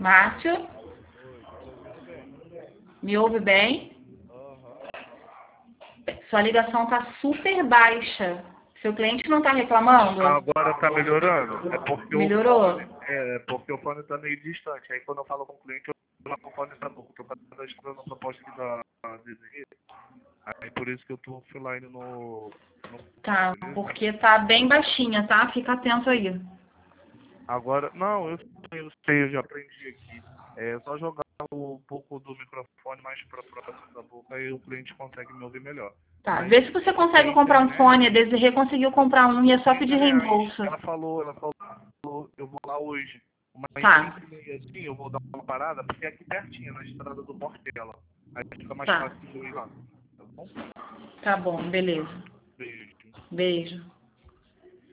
Márcio, Oi, tô te ouvindo bem. me ouve bem? Aham. Sua ligação está super baixa. Seu cliente não está reclamando? Agora tá melhorando? Melhorou? É porque o fone tá meio distante. Aí quando eu falo com o cliente, eu falo com o fone tá bom. Porque eu tô escutando a proposta aqui da Desirê. Aí por isso que eu tô offline no fone, Tá, beleza? porque tá bem baixinha, tá? Fica atento aí. Agora, não, eu sei, eu já aprendi aqui. É só jogar um pouco do microfone mais pra próximo da boca e o cliente consegue me ouvir melhor. Tá, Mas vê se você é consegue comprar um internet, fone. A Desirê conseguiu comprar um e é só pedir 30 reais. reembolso. Ela falou, eu vou lá hoje. Umas Tá, 5h30 assim, eu vou dar uma parada, porque é aqui pertinho, na estrada do Portela. Aí fica mais tá. fácil de eu ir lá. Tá bom? Tá bom, beleza. Beijo. Beijo.